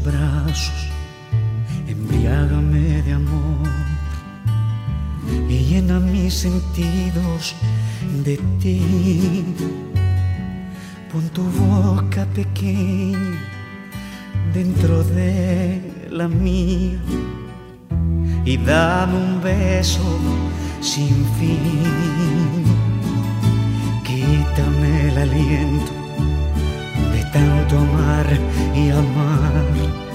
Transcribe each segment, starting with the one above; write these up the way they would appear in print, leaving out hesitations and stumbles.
brazos, embriágame de amor y llena mis sentidos de ti. Pon tu boca pequeña dentro de la mía y dame un beso sin fin. Quítame el aliento de tanto amar y amar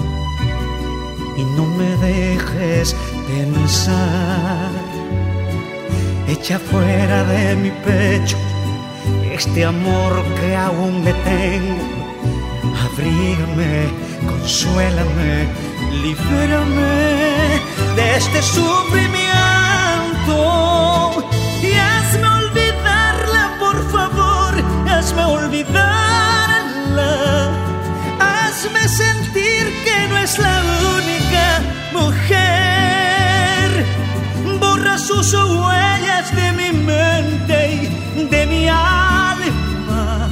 y no me dejes pensar. Echa fuera de mi pecho este amor que aún le tengo. Abrígame, consuélame, libérame de este sufrimiento y hazme olvidarla, por favor, hazme olvidarla. Hazme sentir que no es la única mujer. Borra sus huellas de mi mente y de mi alma.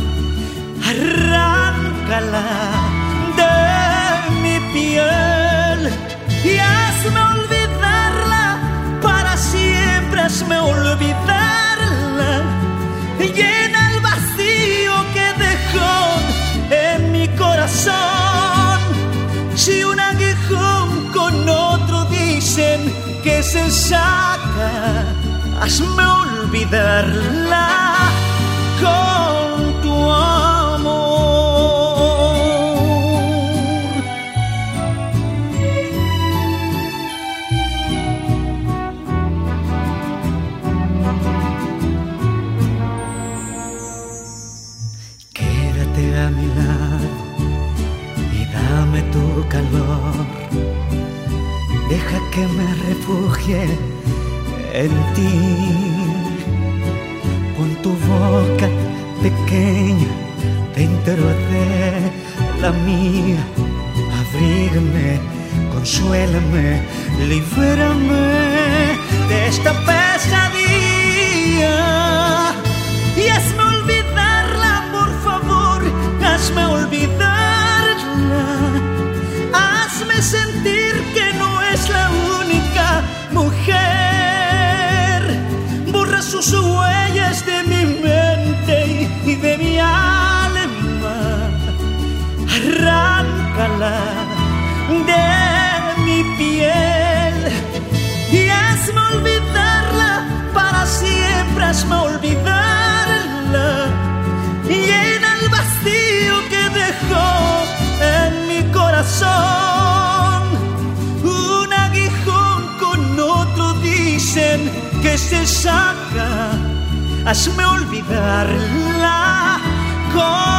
Arráncala de mi piel y hazme olvidarla para siempre. Hazme olvidarla. Llena el vacío que dejó en mi corazón. Si un aguijón con otro dicen que se saca, hazme olvidarla con tu amor. Quédate a mi lado y dame tu calor. Deja que me refugie en ti. Pon tu boca pequeña dentro de la mía. Abrígame, consuélame, libérame de esta pesadilla y hazme olvidarla, por favor, hazme olvidarla. Hazme sentir que no es la única mujer. Borra sus huellas de mi mente y de mi alma. Arráncala de mi piel y hazme olvidarla para siempre. Hazme olvidarla. Llena el vacío que dejó en mi corazón. Un aguijón con otro dicen que se saca. Hazme olvidarla con